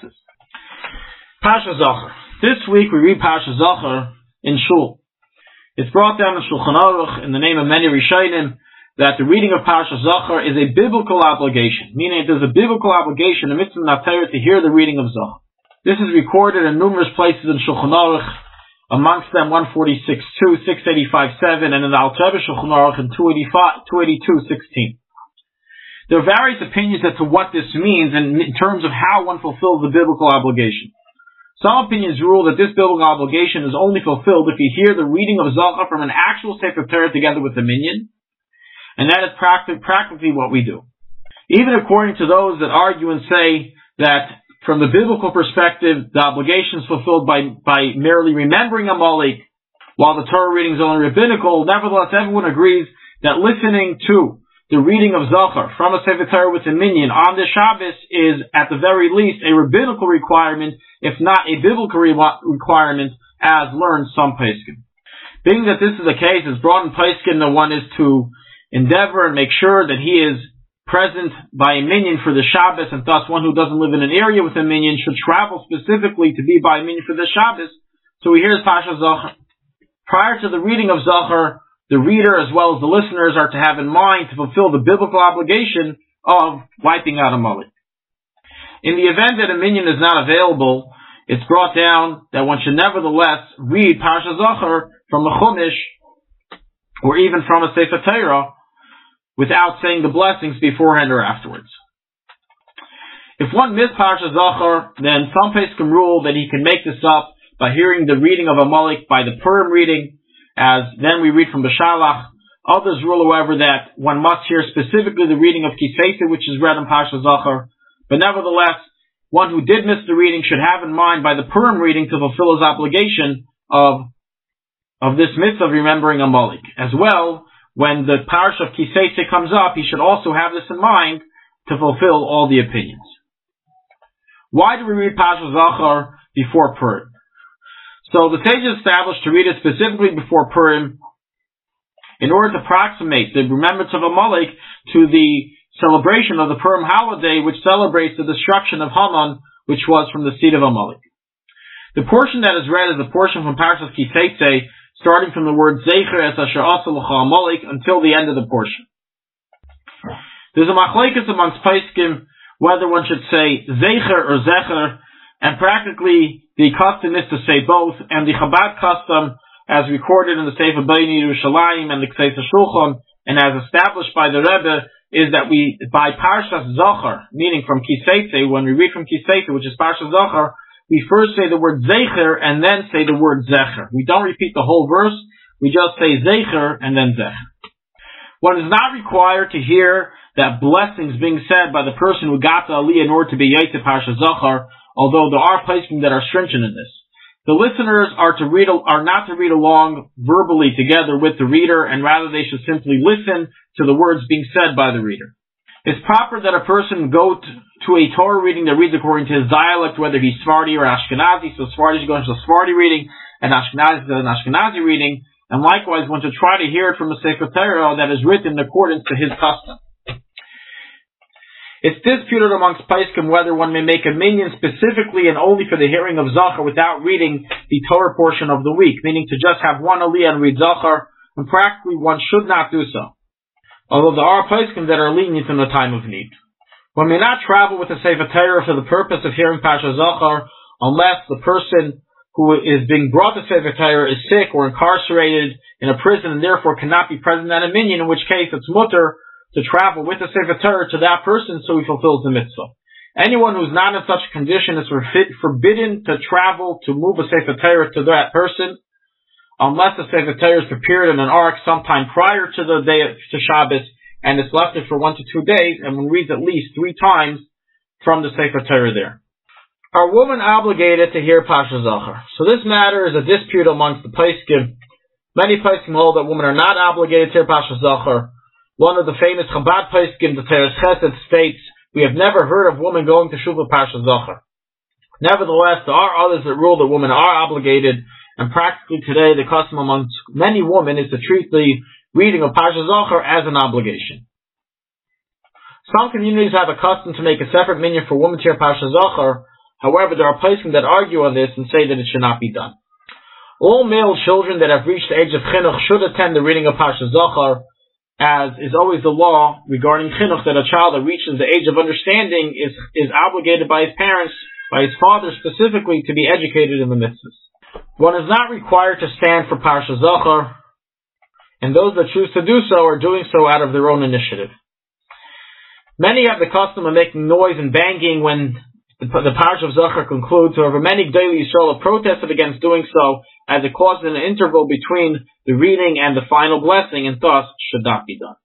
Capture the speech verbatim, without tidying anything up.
classes. Parsha Zachor. This week we read Parsha Zachor in Shul. It's brought down in Shulchan Aruch in the name of many Rishonim that the reading of Parsha Zachor is a biblical obligation, meaning it is a biblical obligation, a mitzvah Torah, to hear the reading of Zachor. This is recorded in numerous places in Shulchan Aruch, amongst them one forty-six two, six eighty-five seven, and in the Alter Rebbe Shulchan Aruch in two eighty-two sixteen. There are various opinions as to what this means in terms of how one fulfills the biblical obligation. Some opinions rule that this biblical obligation is only fulfilled if you hear the reading of Zachor from an actual Sefer Torah together with the minyan, and that is practic- practically what we do. Even according to those that argue and say that from the biblical perspective, the obligation is fulfilled by, by merely remembering Amalek, while the Torah reading is only rabbinical, nevertheless everyone agrees that listening to the reading of Zachor from a Sefer Torah with a minyan on the Shabbos is at the very least a rabbinical requirement, if not a biblical re- requirement, as learned some Peskin. Being that this is the case, it's brought in Peskin that one is to endeavor and make sure that he is present by a minyan for the Shabbos, and thus one who doesn't live in an area with a minyan should travel specifically to be by a minyan for the Shabbos. So he hears Parsha Zachor. Prior to the reading of Zachor, the reader as well as the listeners are to have in mind to fulfill the biblical obligation of wiping out Amalek. In the event that a minyan is not available, it's brought down that one should nevertheless read Parsha Zachor from the Chumash or even from a Sefer Torah without saying the blessings beforehand or afterwards. If one missed Parsha Zachor, then some Pesachim rule that he can make this up by hearing the reading of Amalek by the Purim reading, as then we read from Beshalach. Others rule, however, that one must hear specifically the reading of Kisei, which is read in Parsha Zachor. But nevertheless, one who did miss the reading should have in mind by the Purim reading to fulfill his obligation of, of this mitzvah of remembering Amalek. As well, when the Parsha of Kisei comes up, he should also have this in mind to fulfill all the opinions. Why do we read Parsha Zachor before Purim? So the sages established to read it specifically before Purim in order to approximate the remembrance of Amalek to the celebration of the Purim holiday, which celebrates the destruction of Haman, which was from the seed of Amalek. The portion that is read is the portion from Parsha Kisei, starting from the word Zecher es asher asa l'cha Amalek until the end of the portion. There's a machlekes amongst Pesachim whether one should say Zecher or Zecher, and practically the custom is to say both, and the Chabad custom, as recorded in the Sefer Beinei Yerushalayim and the Ksei Shulchan, and as established by the Rebbe, is that we, by Parsha Zachor, meaning from Kisei, when we read from Kisei, which is Parsha Zachor, we first say the word Zecher and then say the word Zecher. We don't repeat the whole verse, we just say Zecher and then Zecher. One is not required to hear that blessings being said by the person who got the Aliyah in order to be Yetzer Parsha Zachor, although there are places that are stringent in this. The listeners are to read, are not to read along verbally together with the reader, and rather they should simply listen to the words being said by the reader. It's proper that a person go to, to a Torah reading that reads according to his dialect, whether he's Sephardi or Ashkenazi. So Sephardi should go into the Sephardi reading, and Ashkenazi to an Ashkenazi reading, and likewise one should try to hear it from a Sefer Torah that is written in accordance to his custom. It's disputed amongst Pesachim whether one may make a minyan specifically and only for the hearing of Zachor without reading the Torah portion of the week, meaning to just have one Aliyah and read Zachor, and practically one should not do so. Although there are Pesachim that are lenient in the time of need. One may not travel with a Sefer Torah for the purpose of hearing Parsha Zachor unless the person who is being brought to Sefer Torah is sick or incarcerated in a prison and therefore cannot be present at a minyan, in which case it's mutter to travel with a Sefer Torah to that person so he fulfills the mitzvah. Anyone who's not in such a condition is forbidden to travel to move a Sefer Torah to that person unless the Sefer Torah is prepared in an ark sometime prior to the day of to Shabbos and it's left it for one to two days and one reads at least three times from the Sefer Torah there. Are women obligated to hear Parsha Zachor? So this matter is a dispute amongst the Pesachim. Many Pesachim hold that women are not obligated to hear Parsha Zachor. One of the famous Chabad Pesachim, the Teres Chesed, states, "We have never heard of women going to Shuvah Parsha Zachor." Nevertheless, there are others that rule that women are obligated, and practically today the custom amongst many women is to treat the reading of Parsha Zachor as an obligation. Some communities have a custom to make a separate minyan for women to hear Parsha Zachor. However, there are places that argue on this and say that it should not be done. All male children that have reached the age of chinuch should attend the reading of Parsha Zachar, as is always the law regarding chinuch that a child that reaches the age of understanding is, is obligated by his parents, by his father specifically, to be educated in the mitzvahs. One is not required to stand for Parsha Zachar, and those that choose to do so are doing so out of their own initiative. Many have the custom of making noise and banging when the, the Parsha of Zachar concludes. However, many Gdolei Yisrael have protested against doing so, as it causes an interval between the reading and the final blessing, and thus should not be done.